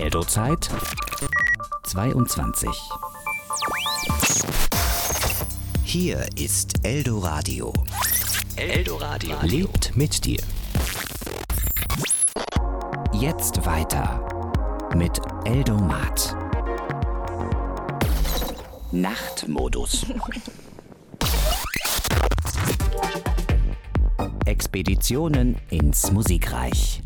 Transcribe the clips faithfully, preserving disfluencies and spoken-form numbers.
Eldo-Zeit zweiundzwanzig. Hier ist Eldoradio. Eldoradio lebt mit dir. Jetzt weiter mit Eldomat. Nachtmodus. Expeditionen ins Musikreich.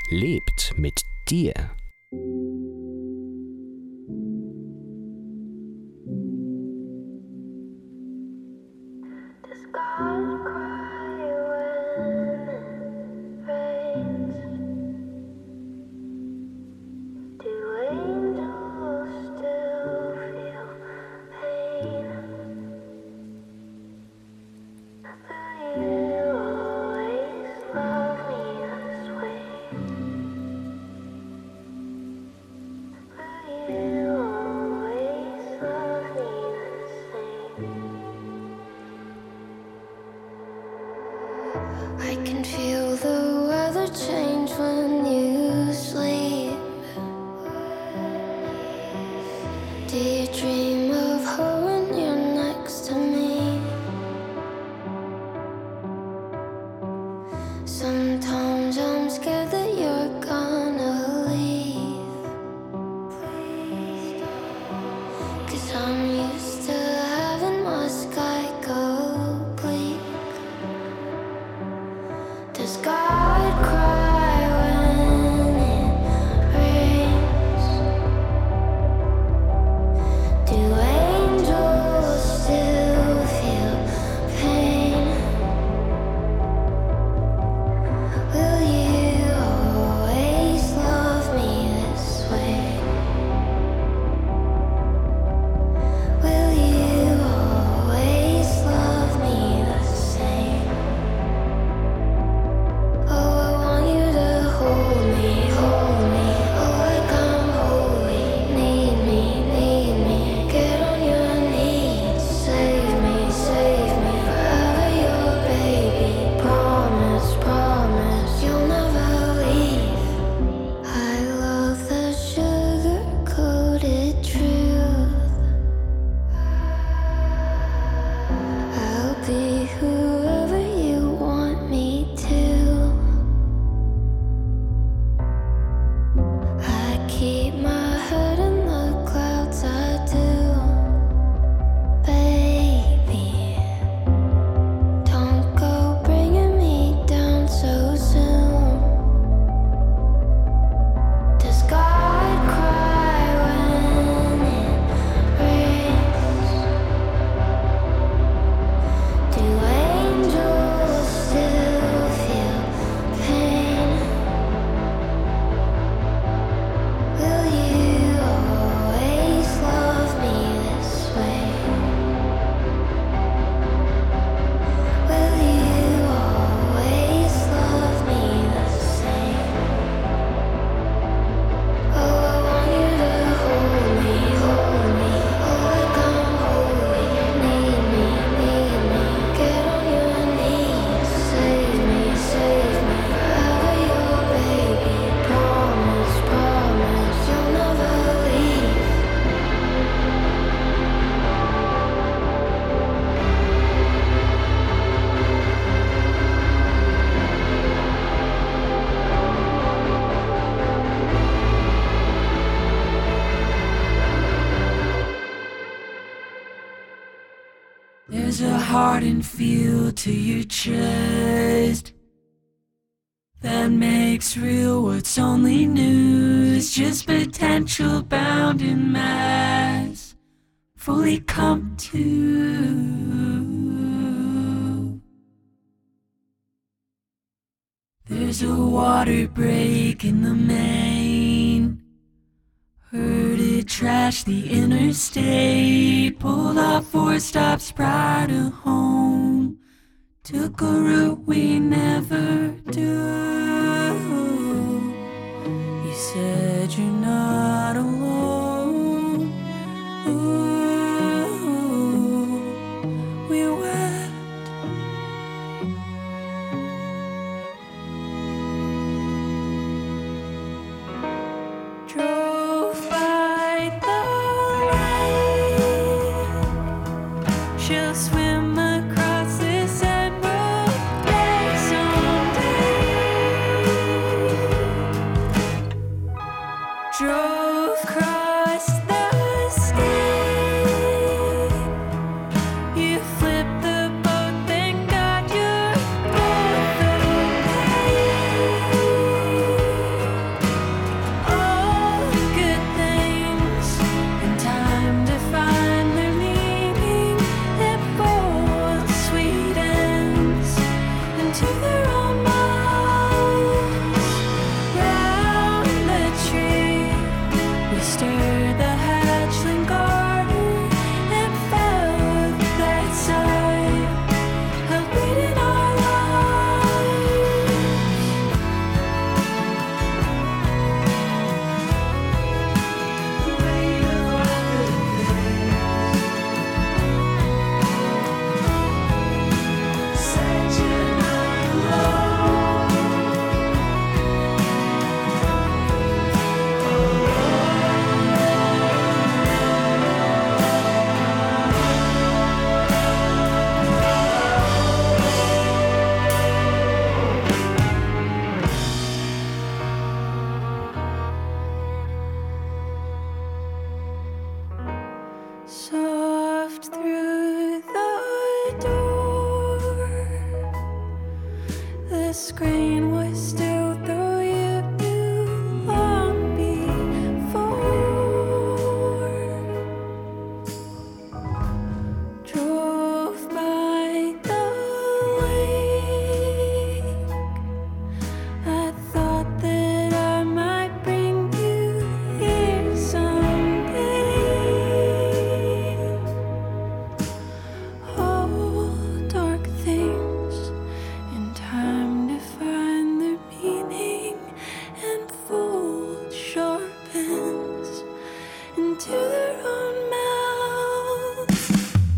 lebt mit dir. I can feel the weather change when you sleep. Do you dream of her when you're next to me? Sometimes I'm scared that you're gonna leave, 'cause I'm used to having my sky go bleak. Does God cry when it rains? Do angels still feel pain? Will you always love me this way? Will you always love me the same? Oh, I want you to hold me, hold me. Oh, like I'm holy. Need me, need me. Get on your knees. Save me, save me. Forever your baby. Promise, promise you'll never leave. I love the sugar-coated truth. I'll be whoever you want me to. I keep my head in the clouds, I do. Baby, don't go bringing me down so soon. Does God cry when it rains? Do angels still feel pain? Will you always love me this way? Will you always love me the same? Oh, I want you to hold me, hold me. Oh, like I'm holy. Need me, need me. Get on your knees. Save me, save me. Forever your baby. Promise, promise you'll never leave. There's a hardened feel to your chest that makes real what's only news, just potential bound in mass, fully come to. There's a water break in the main. Heard it trash the interstate. Pulled off four stops prior to home. Took a route we never do. You said you're not alone. Ooh, we wept. Drove by the lake. She'll swim across this emerald lake someday. Drove across the state. You flipped the boat, then got your boat okay. screen was still though you knew long before. Drove by the lake. I thought that I might bring you here someday. All dark things in time to find their meaning, and fold sharpens into their own mouths.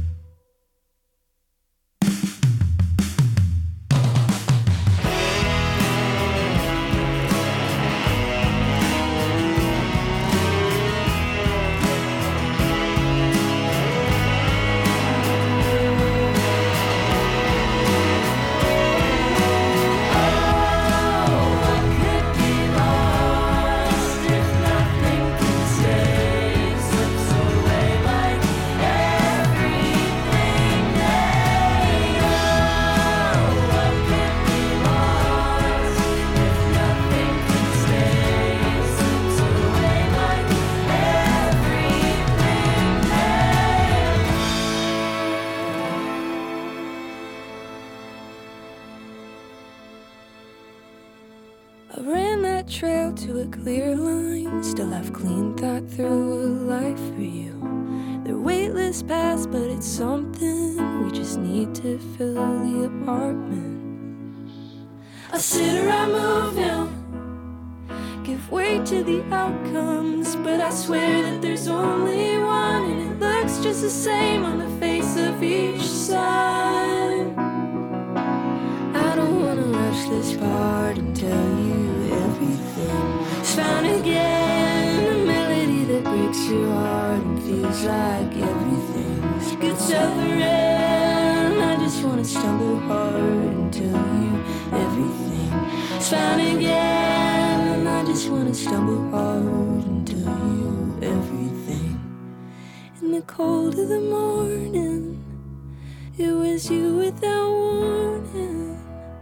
I ran that trail to a clear line. Still have clean thought through a life for you. They're weightless paths, but it's something. We just need to fill the apartment. I sit or I move now, give way to the outcomes, but I swear that there's only one, and it looks just the same on the face of each side. I don't wanna rush this part and tell you everything. It's found again, a melody that breaks your heart and feels like everything's good suffering. I just wanna stumble hard and tell you everything. It's found again, and I just wanna stumble hard and tell you everything. In the cold of the morning, it was you without warning.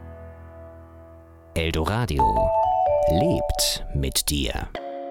Eldoradio lebt mit dir.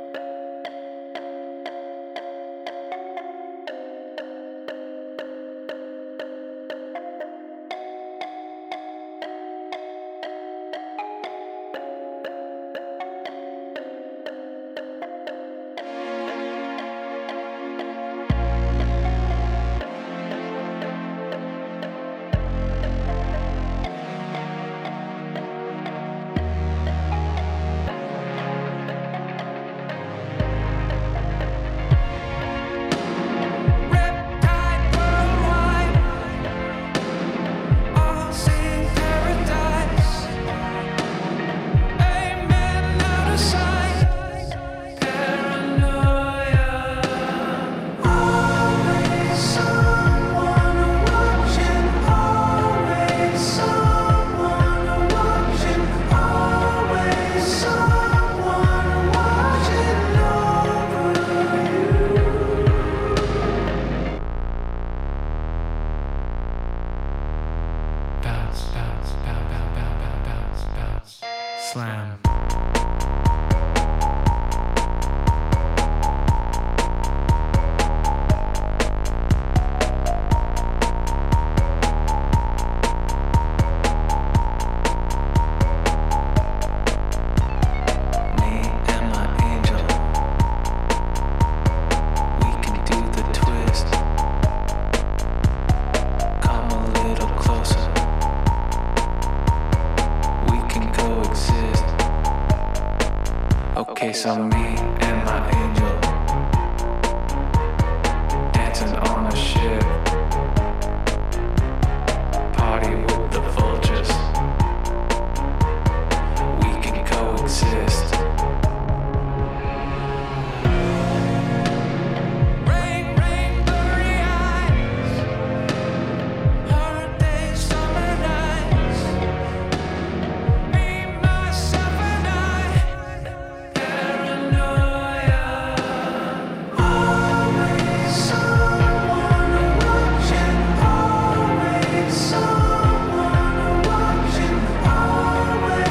Slam. So me and my angel dancing on a ship, party with the vultures. We can coexist. Rain, rain, blurry eyes, hard days, summer nights. Me, myself, and I. Always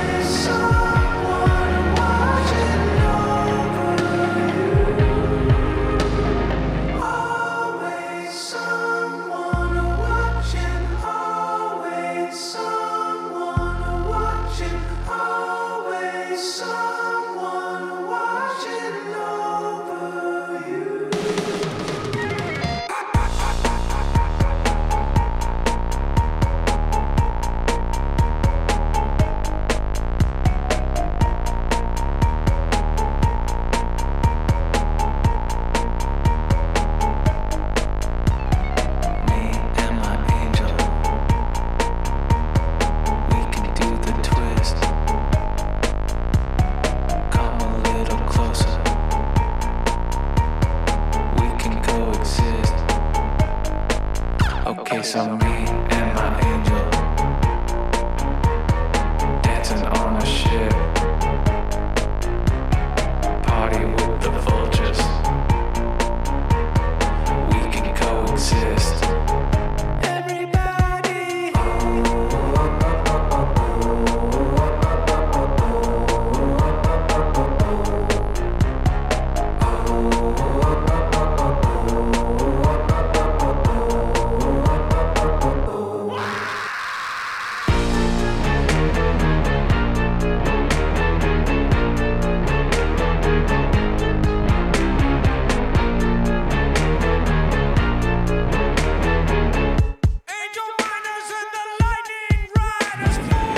place on me and my angel, dancing on a ship, party with the vultures, we can coexist. Everybody, angel miners and the lightning riders.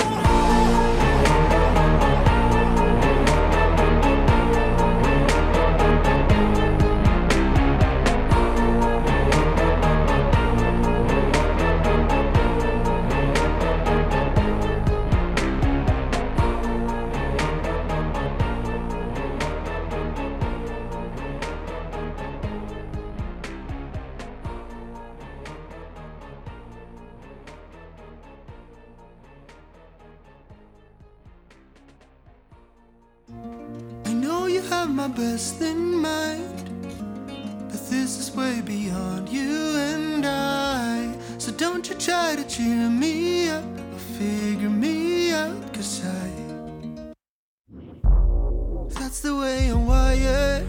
I know you have my best in mind, but this is way beyond you and I. So don't you try to cheer me up or figure me out, cause I, that's the way I'm wired.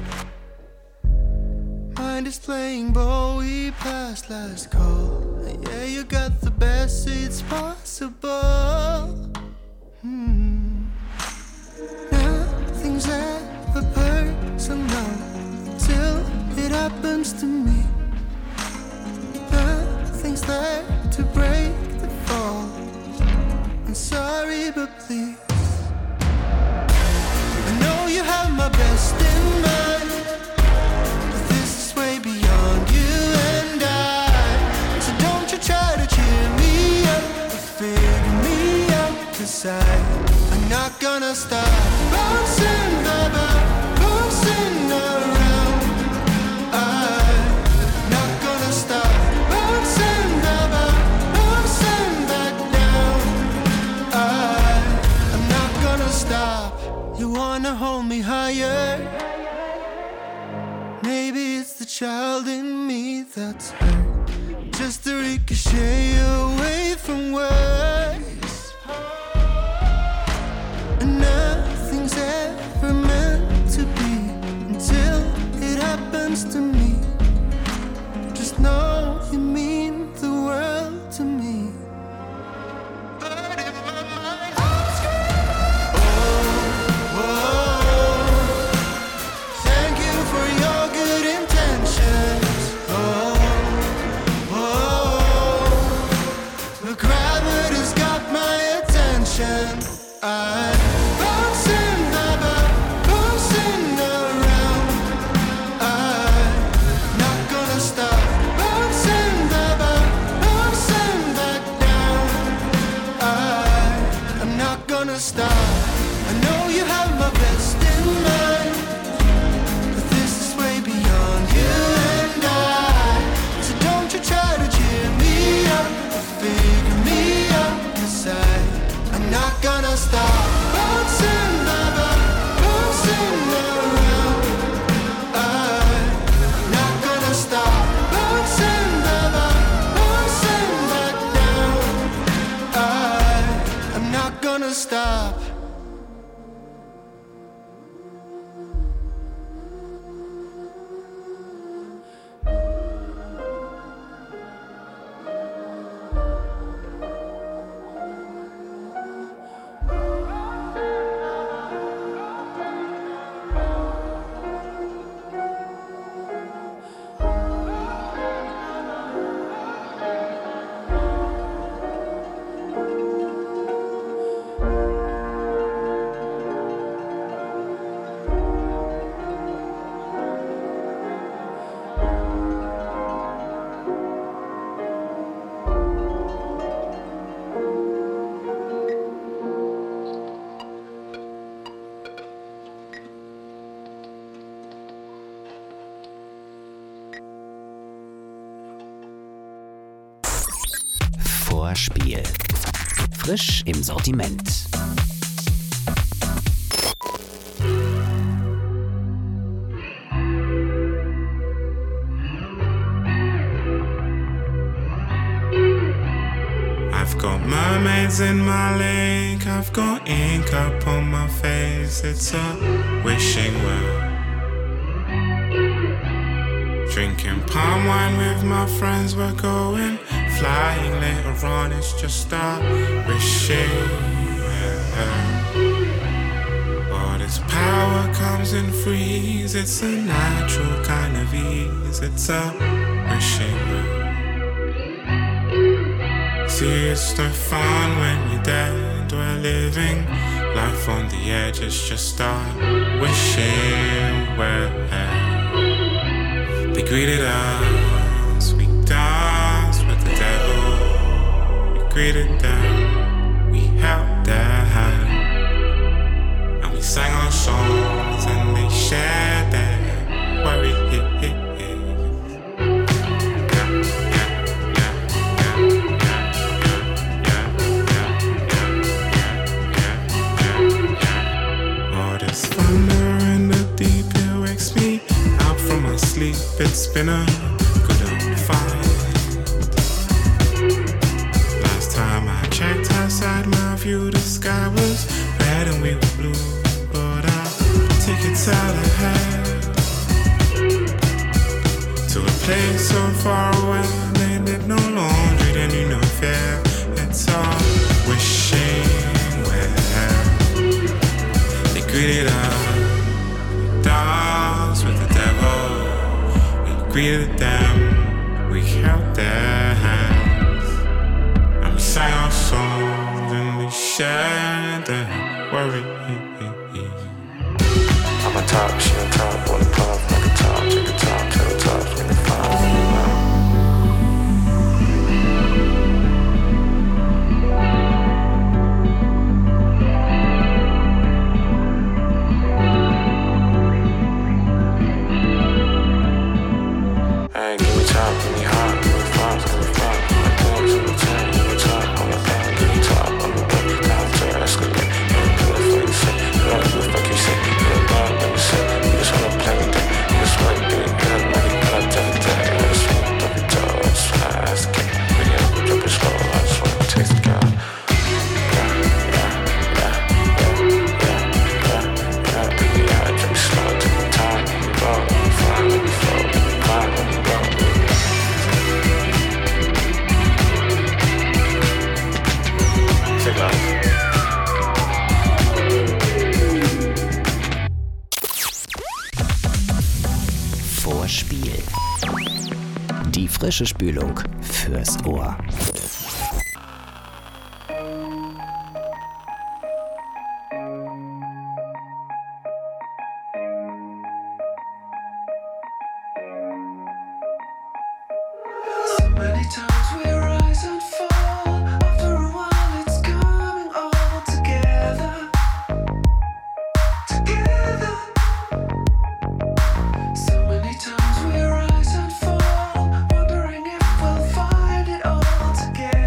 Mind is playing Bowie past last call. Yeah, you got the best seats possible. Hmm. Nothing's ever personal till it happens to me. Nothing's there to break the fall. I'm sorry, but please. I know you have my best in mind, but this is way beyond you and I. So don't you try to cheer me up or figure me out, cause I, I'm not gonna stop bouncing, baby, bouncing around. I'm not gonna stop bouncing, baby, bouncing back down. I, I'm not gonna stop. You wanna hold me higher? Maybe it's the child in me that's hurt, just to ricochet away from words. And nothing's ever meant to be until it happens to me. Just know you mean the world to me. But in my mind, I'm screaming. Oh, oh, thank you for your good intentions. Oh, oh, the gravity's got my Vorspiel. Frisch im Sortiment. I've got mermaids in my lake, I've got ink up on my face, it's a wishing well. Drinking palm wine with my friends, we're going flying later on, it's just a wishing well. But its power comes in freeze, it's a natural kind of ease, it's a wishing well. See, it's no fun when you're dead. We're living life on the edge. It's just a wishing well. They greeted us. We danced with the devil. We greeted them. We held their hand. And we sang our songs and they shared their worry. It's been a good old fight. Last time I checked outside my view, the sky was red and we were blue. But our tickets out ahead to a place so far away. They did no laundry, they knew no fear. It's all wishing well. They greeted us, danced with the devil. Greeted them, we held their hands, and we sang our songs and we shared their worry. I'm a top, she on top, wanna puff like a top, take a top, tell the top, make me fine. Vorspiel. Die frische Spülung fürs Ohr. Together.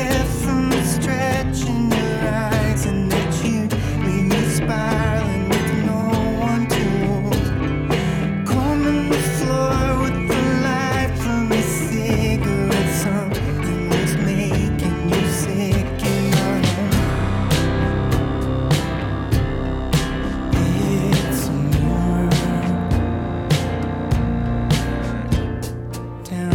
rhythm stretching your eyes, and that you leave me spiraling with no one to hold. Combing the floor with the light from a cigarette. Something was making you sick in my home. It's a mirror down.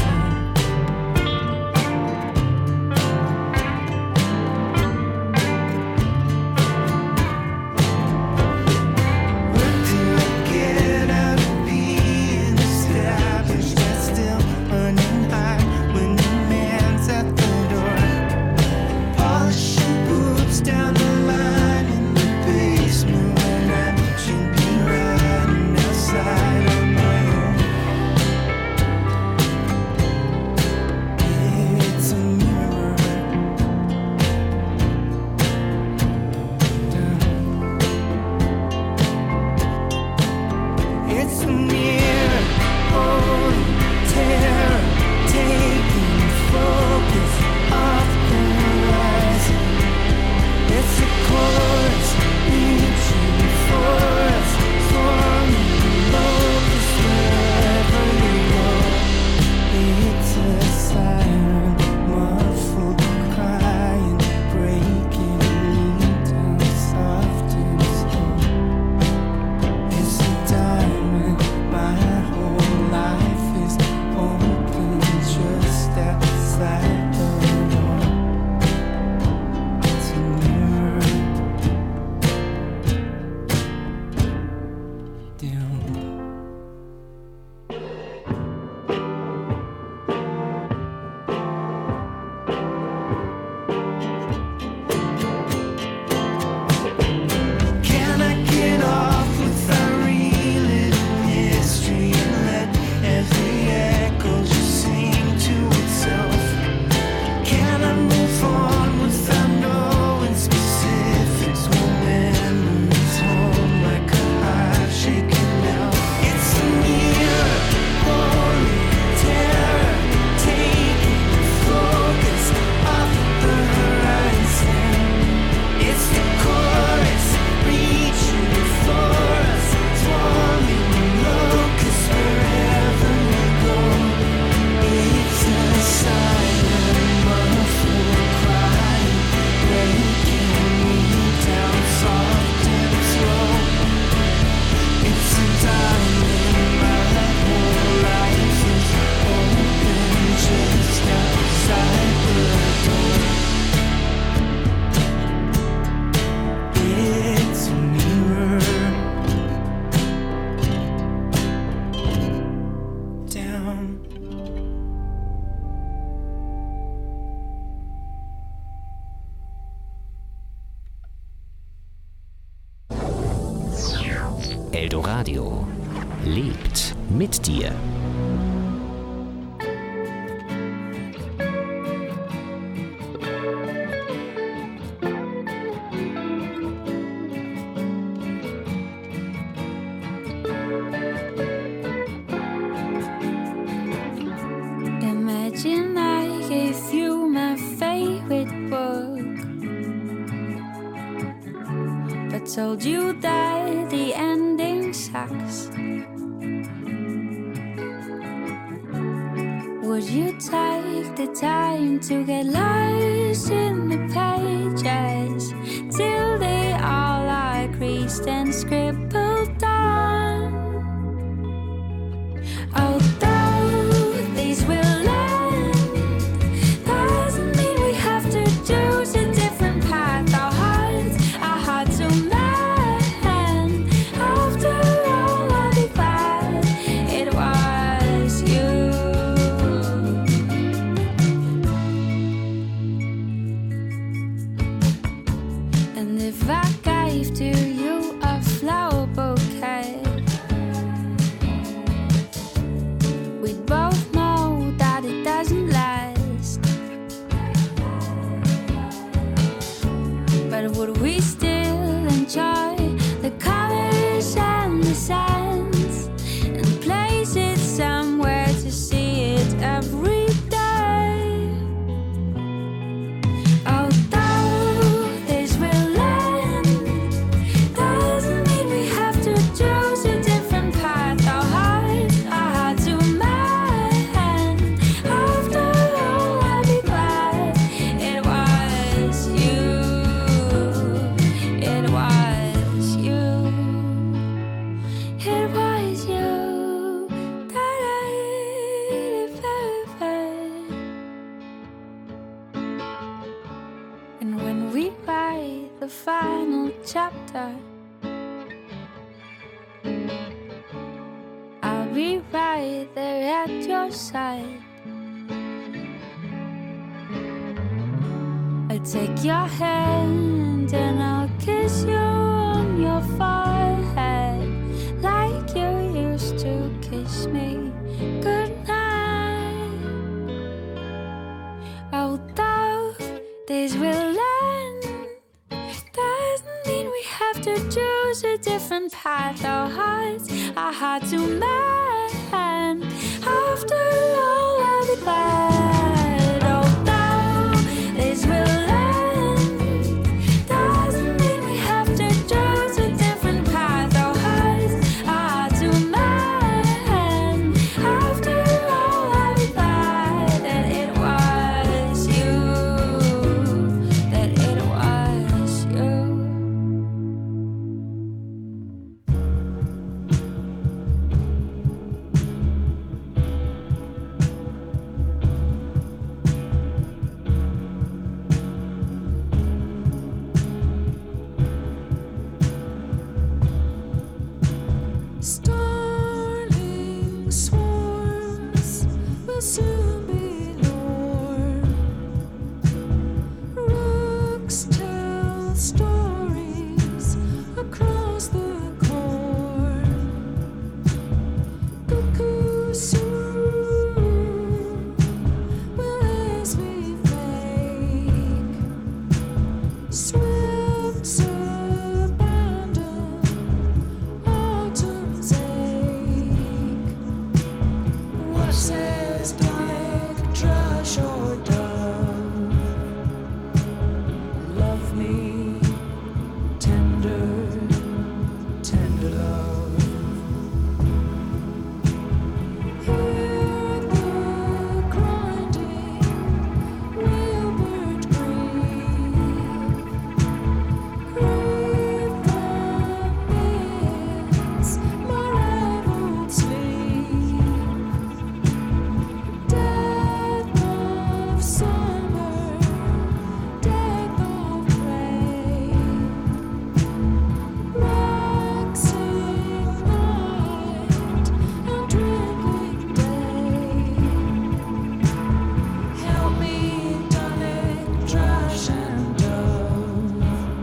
Where do I get out of being established? That's still running high when the man's at the door. Polishing boots down the line in the basement when I should be riding outside on my own. It's a mirror down. It's a mirror holding terror, taking focus off the horizon. It's a chorus reaching for us, forming locust wherever you go. It's a siren, muffled crying, breaking me down soft and slow. It's a diamond, my whole life is open just outside the door. It's a mirror down. Can I get off without reliving history and let every echo just sing to itself? Can I move on without knowing specifics? Will memories home like a hive shaken out? It's a mirror holding terror, taking focus off the horizon. It's the chorus reaching for us, swarming locusts wherever we go. It's a silent muffled crying, breaking me down soft and slow. It's a diamond, my whole life is open just outside the door. It's a mirror down. Eldoradio lebt mit dir. Imagine I gave you my favorite book, but told you that the ending sucks. Would you take the time to get lost in the pages till they all are creased and scribbled on? Although these will end, doesn't mean we have to choose a different path. Our hearts are hard to mend. After all, I'll be glad it was you. And if I gave to you a flower bouquet, we'd both know that it doesn't last. But would we still enjoy the colors and the scents and place it somewhere to see it every day? the final chapter. I'll be right there at your side. I take your hand and I'll kiss you on your forehead like you used to kiss me goodnight. Although days will end, doesn't mean we have to choose a different path. Our hearts are hard to mend. After all, I'll be glad. Although days will end, doesn't mean we have to choose a different path. Our hearts are hard to mend. After all, I'll be glad that it was you, that it was you. Starling swarms will soon be norm. Rooks tell stories across the corn. Cuckoo soon will as we fake. Swifts abandon autumn's ache. What says like thrush or dove? Love me, tender, tender love. Hear the grinding wheelbird grieve. Grieve the winds my rival sleep. Death of summer, death of rain. Waxing night and dripping day. Help me, darling, thrush and dove.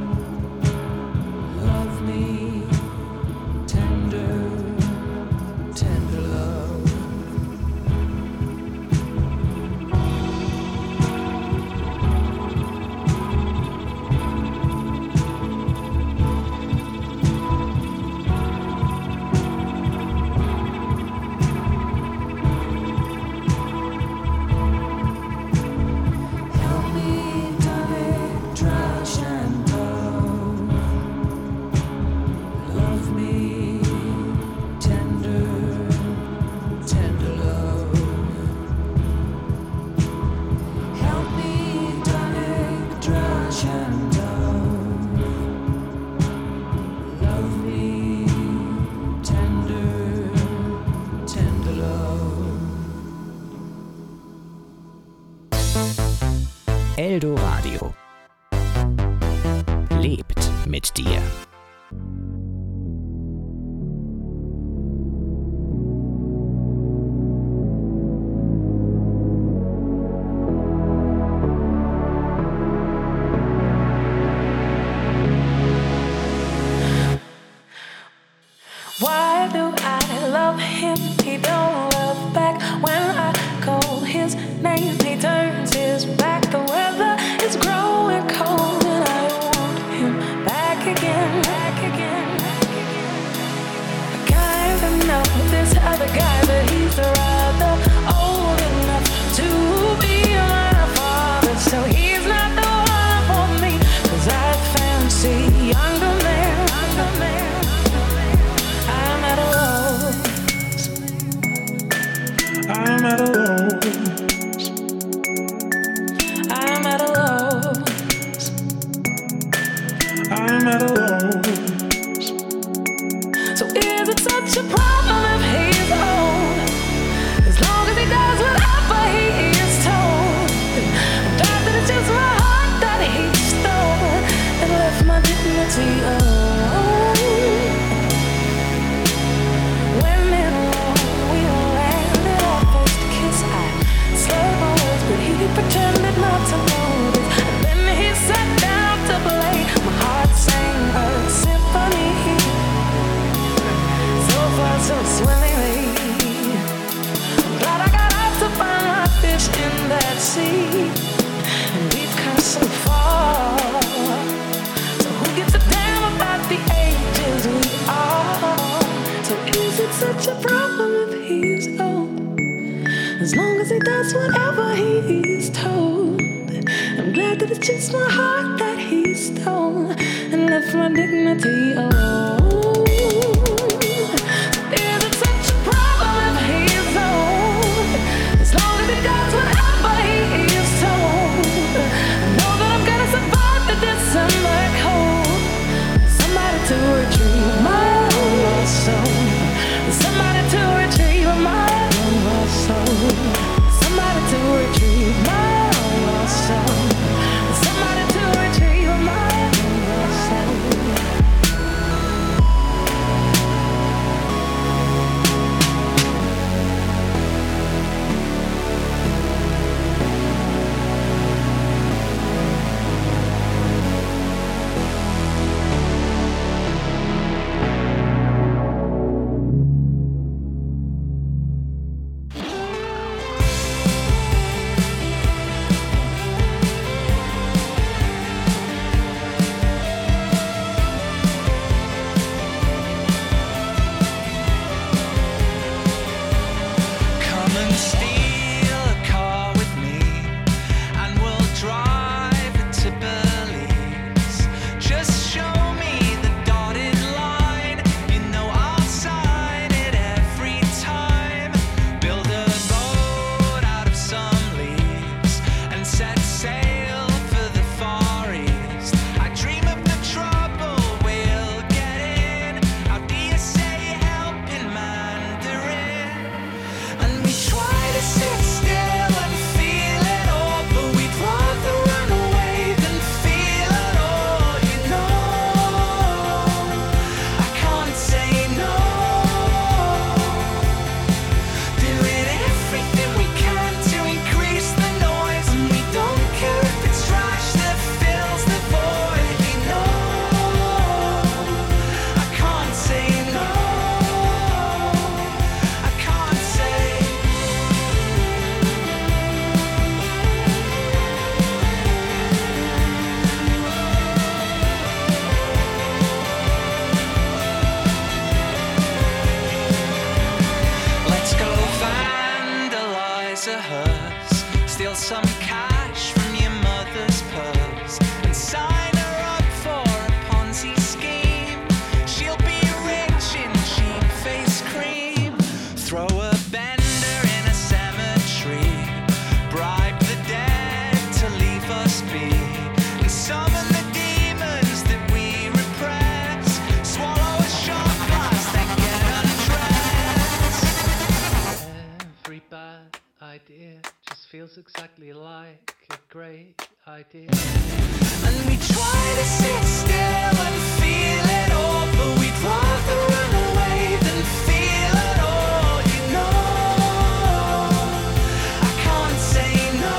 Love me, tender, tender love. Help me, darling, thrush and dove. Love me, tender, tender love. Help me, darling, thrush and dove. Love me, tender, tender love. Eldoradio lebt mit dir. Why do I love him? He don't love back. When I call his name, he turns his back. The weather is growing cold and I want him back again, back again. does whatever he's told. I'm glad that it's just my heart that he stole and left my dignity alone. Is it such a problem if he's old? As long as he does whatever he is told. I know that I'm gonna survive the December cold. Somebody to retrieve my own lost soul. Somebody to retrieve my own lost soul. Somebody to retrieve my own lost soul. Somebody to retrieve my own lost soul. Come and steal a car with me, and we'll drive it to Belize. Just show me the dotted line. You know I'll sign it every time. Build a boat out of some leaves and set sail for the Far East. I dream of the trouble we'll get in. How do you say help in Mandarin? And we try to sit still and feel it all, but we'd rather run away than feel it all. You know, I can't say no. Doing everything we can to increase the noise, and we don't care if it's trash that fills the void. You know, I can't say no. I can't say. Let's go vandalize a hearse, steal some cash from your mother's purse, and sign her up for a Ponzi scheme. She'll be rich in cheap face cream. Throw a bender in a cemetery, bribe the dead to leave us be, and summon the demons that we repress. Swallow a shot glass, then get undressed. Every bad idea just feels exactly like a great idea. And we try to sit still and feel it all, but we'd rather run away than feel it all. You know, I can't say no.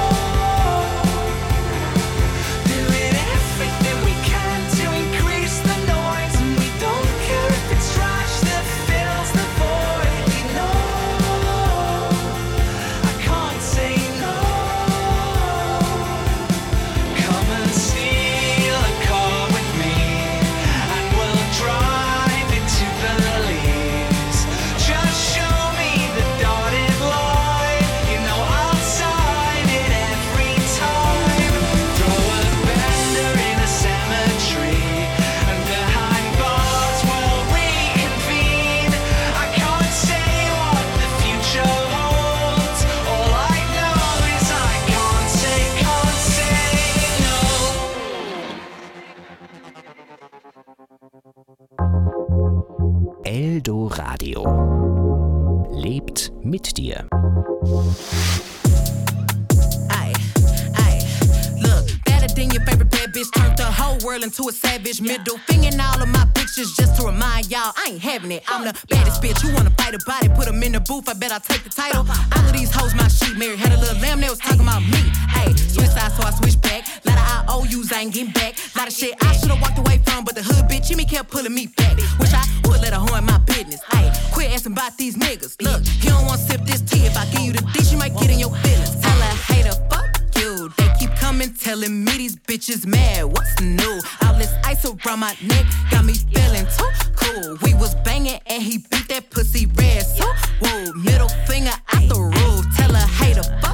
Doing everything we can to increase the noise, and we don't care if it's trash that fills the void. You know, I can't say no. Come and steal a car with me, and we'll drive it to Belize. Just show me the dotted line. You know I'll sign it every time. Throw a bender in a cemetery, and behind bars we'll reconvene. I can't say what the future holds. All I know is I can't say, can't say no. Eldo Radio. Lebt mit dir. Ay, ay, look, better than your favorite bad bitch. Turned the whole world into a savage. Middle finger in all of my pictures just to remind y'all I ain't having it. I'm the baddest bitch. You wanna fight about it? Put 'em in the booth. I bet I'll take the title. All of these hoes my sheet. Mary had a little lamb. They was talking about me. Ay, switch sides, so I switch back. Lot of I O Us, I ain't getting back. Lot of shit I should've walked away from, but the hood bitch Jimmy kept pulling me back. Wish I would let her horn my business. Ay, quit asking about these niggas. Look, you don't wanna sip this tea. If I give you the D, she might get in your feelings. Tell her hater, fuck you. They keep coming, telling me these bitches mad. What's new? All this ice around my neck got me feeling too cool. We was banging and he beat that pussy red. So, whoa, middle finger out the roof. Tell her hater, fuck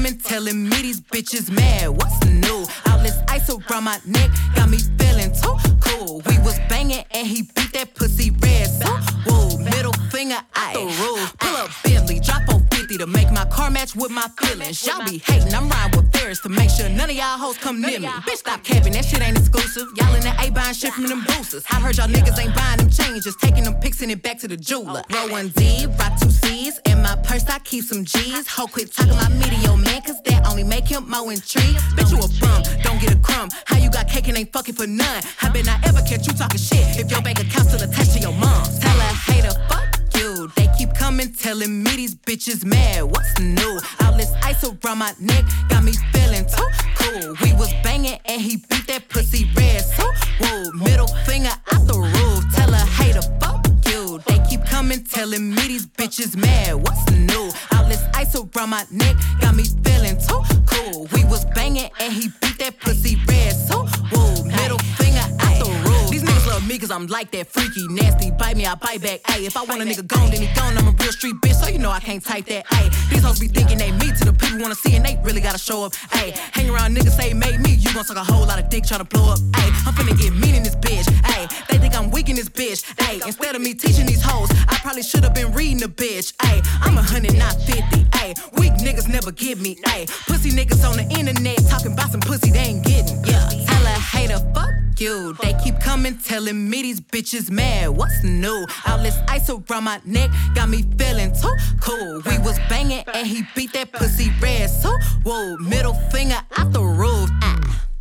coming telling me these bitches mad. What's new? All this ice around my neck got me feeling too cool. We was banging and he beat that pussy red. So, whoa, middle finger out the roof. Pull up Bentley, drop four fifty to make my car match with my feelings. Y'all be hating, I'm riding with Ferris to make sure none of y'all hoes come near me. Bitch, stop capping, that shit ain't exclusive. Y'all in the A buying shit from them boosters. I heard y'all niggas ain't buying them changes, taking them pics and it back to the jeweler. Roll one Z, rock two C's, in my purse I keep some G's. Ho, quit talking my media man, cause that only make him more intrigued. Bitch, you a bum, don't get a crumb. How you got cake and ain't fucking for none? How bet I ever catch you talking shit if your bank account still attached to your mom's? Tell a hater, fuck you. They keep coming telling me these bitches mad. What's new? All this ice around my neck got me feeling too cool. We was banging and he beat that pussy red. So, whoa, middle finger out the roof. Tell a hater, fuck you. They keep coming telling me these bitches mad. What's new? All this ice around my neck got me feeling too cool. We was banging and he beat that pussy red. So, whoa, middle finger out the roof. These niggas love me cause I'm like that freaky, nasty. Bite me, I bite back. Ayy, if I want a nigga gone, then he gone. I'm a real street bitch, so you know I can't type that. Ayy, these hoes be thinking they me to the people wanna see and they really gotta show up. Ayy, hang around niggas say made me, you gon' suck a whole lot of dick tryna blow up. Ayy, I'm finna get mean in this bitch. Ayy, they think I'm weak in this bitch. Ayy, instead of me teaching these hoes, I probably should've been reading the bitch. Ayy, I'm a hundred, not fifty. Ayy, weak niggas never give me. Ayy, pussy niggas on the internet talking about some pussy they ain't getting. Yeah, tell a hater, fuck you. They keep coming telling me these bitches mad. What's new? All this ice around my neck got me feeling too cool. We was banging and he beat that pussy red. So, whoa, middle finger out the roof. Ah.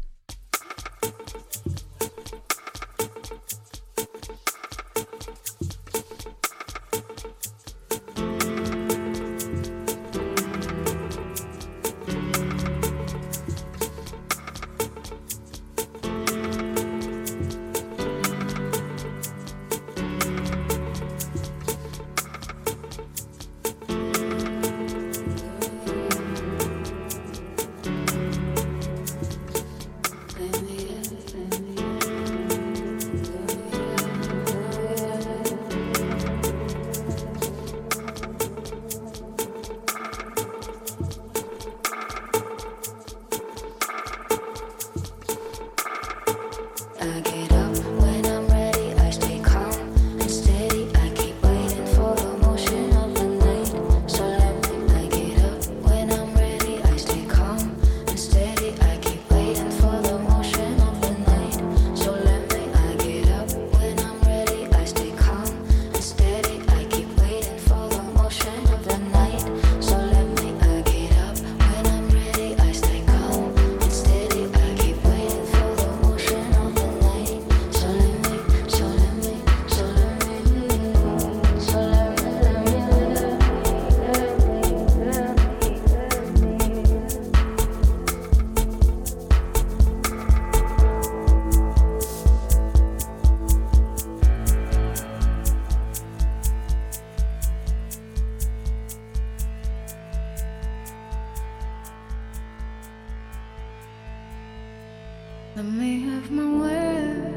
Let me have my way,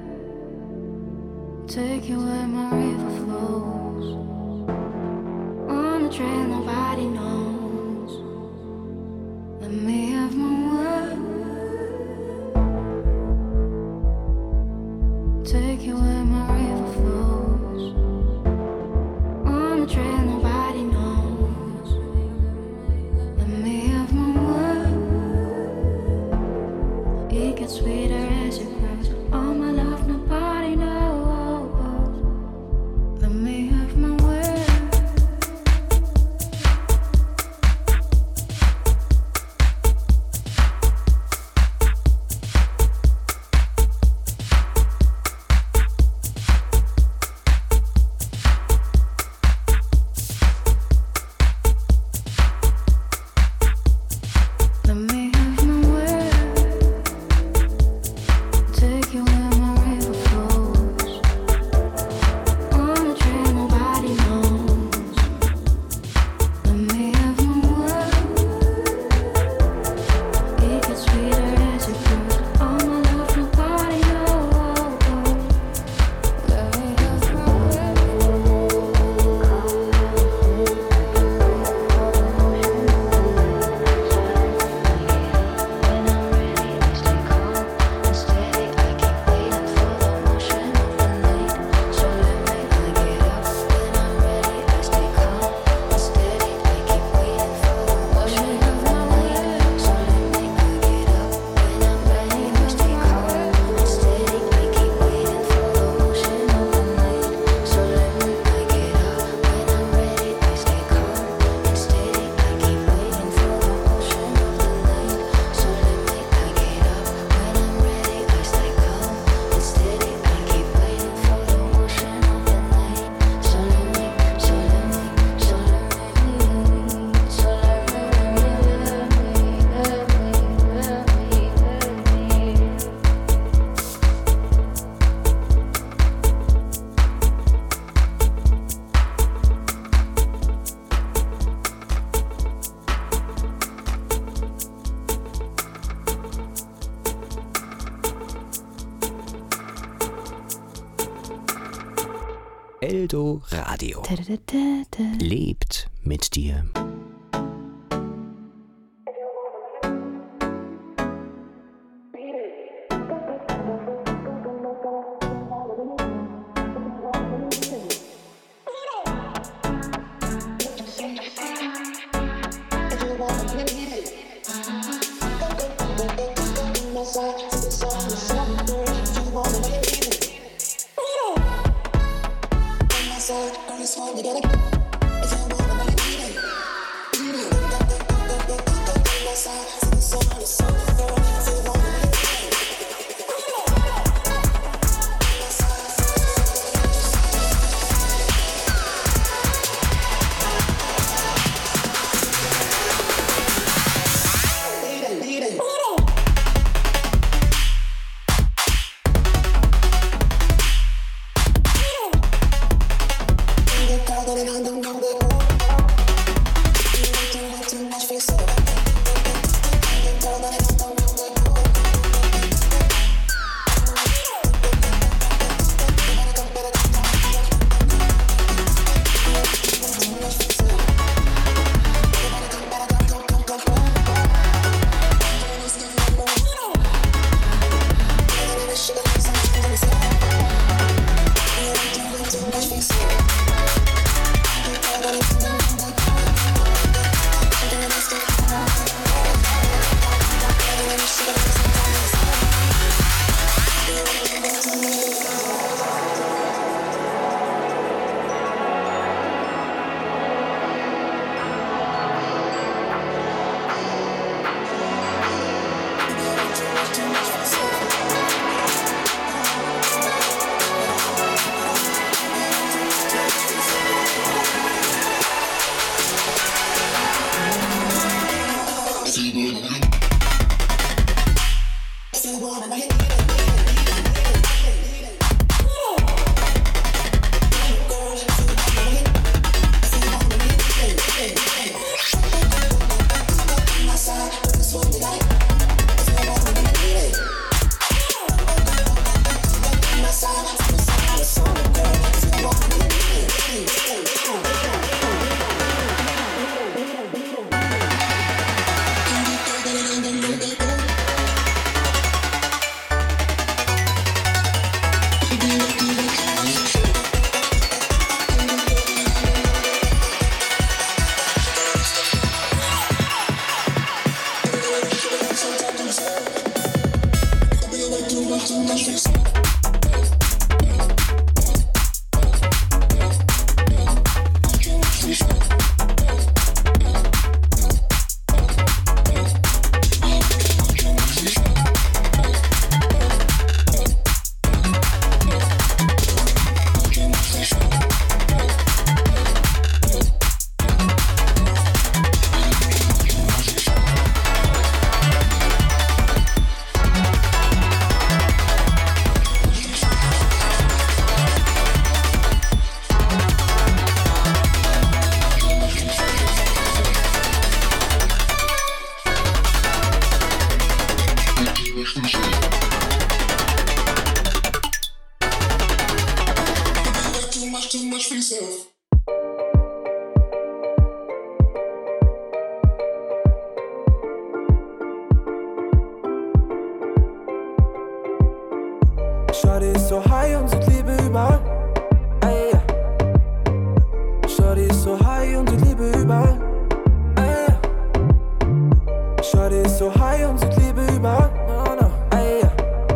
take you where my river flows, on a trail nobody knows. Let me have my way, take you where my river flows, on a trail nobody knows. Let me have my way, it gets sweeter as it grows. All my love nobody knows. Let me have my way. Let me have my way. Eldo Radio. Lebt mit dir. Shorty ist so high und sieht Liebe überall. Ey, yeah. Shorty ist so high und sieht Liebe überall. Ey, yeah. Shorty ist so high und sieht Liebe überall. No, no. Ey, yeah.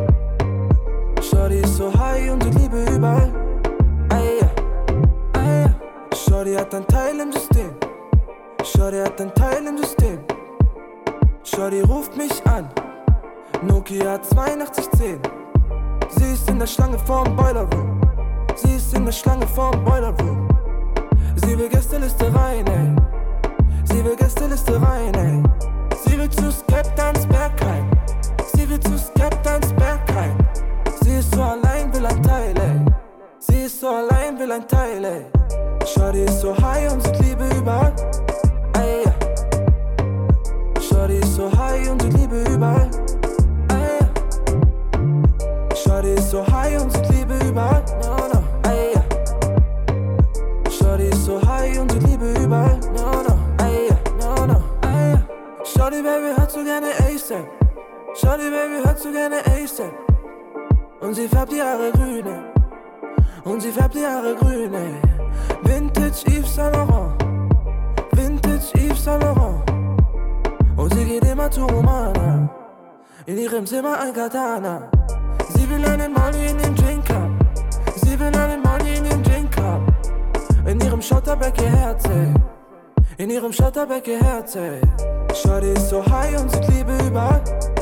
Shorty ist so high und sieht Liebe überall. Ey, yeah. Ey, yeah. Shorty hat ein Teil im System. Shorty hat ein Teil im System. Shorty ruft mich an. Nokia zweiundachtzig zehn. Sie ist in der Schlange vorm Boiler Room. Sie ist in der Schlange vorm Boiler Room. Sie will Gästeliste rein, ey. Sie will Gästeliste rein, ey. Sie will zu Skeptans Bergheim. Sie will zu Skeptans Bergheim. Sie ist so allein, will ein Teil, ey. Sie ist so allein, will ein Teil, ey. Shorty ist so high und sieht Liebe überall. Ey, yeah. Shorty ist so high und sieht Liebe überall. Shorty ist so high und sieht Liebe überall. No, no. Ay, yeah. Shawty Baby hört so gerne A$AP. Und sie färbt die Haare grün, ey. Und sie färbt die Haare grün, ey. Vintage Yves Saint Laurent. Vintage Yves Saint Laurent. Und sie geht immer zu Romana. In ihrem Zimmer ein Katana. Sie will einen Molly in den Drink Cup. Sie will einen Molly in den Drink Cup. In ihrem Schotterbeck ihr Herz, ey. In ihrem Schotterbeck ihr Herz, ey. Shawty ist so high und sieht Liebe überall.